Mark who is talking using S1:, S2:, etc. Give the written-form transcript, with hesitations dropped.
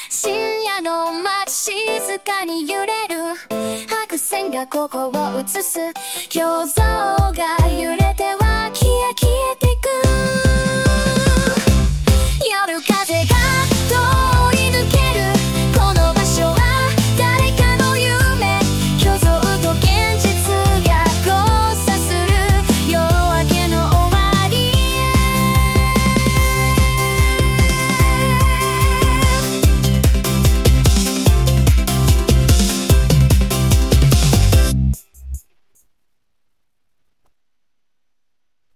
S1: 深夜の街静かに揺れる白線がここを映す表情が揺れる